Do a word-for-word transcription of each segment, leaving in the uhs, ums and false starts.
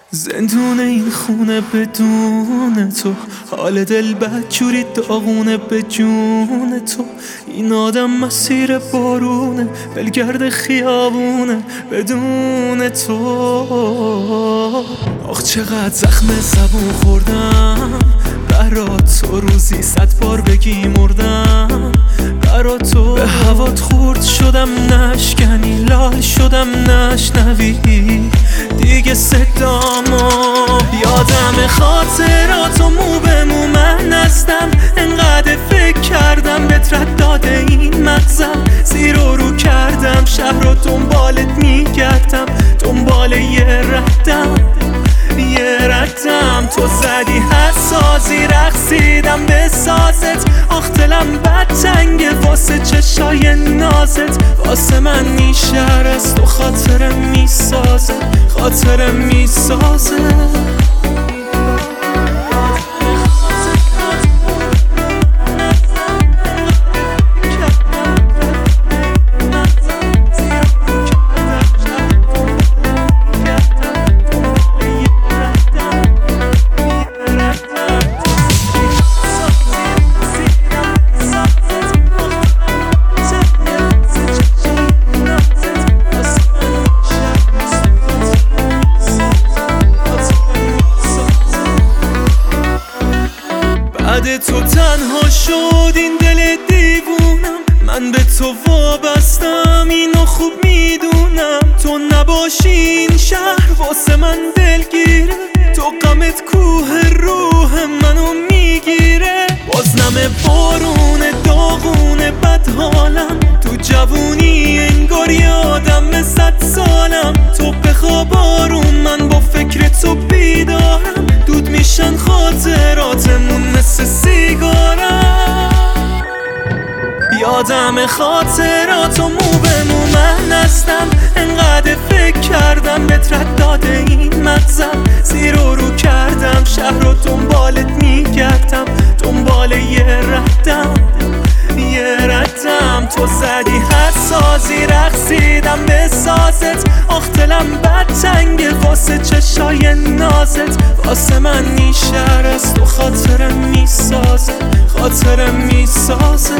زندون این خونه بدون تو، حال دل بدجوری داغونه به جون تو. این آدم مسیر بارونه، بلگرد خیابونه بدون تو. آخ چقدر زخم زبون خوردم برات، تو روزی صد بار بگی مردم برات. تو به هوات خورد شدم نشکنی، لال شدم نشنوی دیگه صدامو. یادم خاطراتو مو به مو من هستم، انقدر فکر کردم بهت رد داده این مغزم. زیر و رو کردم شهر رو دنبالت میگردم، دنبال یه ردم یه ردم. تو زدی حساسی رقصیدم به سازت، آخ دلم بد تنگه واسه چشای نازت. واسه من این شهر از تو خاطره میسازه، خاطره میسازه. بعد تو تنها شد این دل دیوونم، من به تو وابستم اینو خوب میدونم. تو نباشی این شهر واسه من دلگیره، تو غمت کوه روح منو میگیره. باز نم بارون داغونه بد حالم، تو جوونی انگار یادم صد سالم. تو بخواب آروم من با فکر تو بیدارم، دود میشن خاطراتمون مثل سیگارم. یادم خاطراتو مو به مو من هستم، انقدر فکر کردم بهت رد داده این مغزم. زیر و رو کردم شهر رو دنبالت میگردم، دنبال یه ردم یه ردم. تو زدی حساسی رقصیدم به سازت، آخ دلم بد تنگه واسه چشای نازت. واسه من این شهر از تو خاطره میسازه، خاطره میسازه.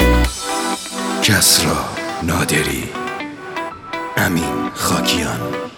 کسری نادری، امین خاکیان.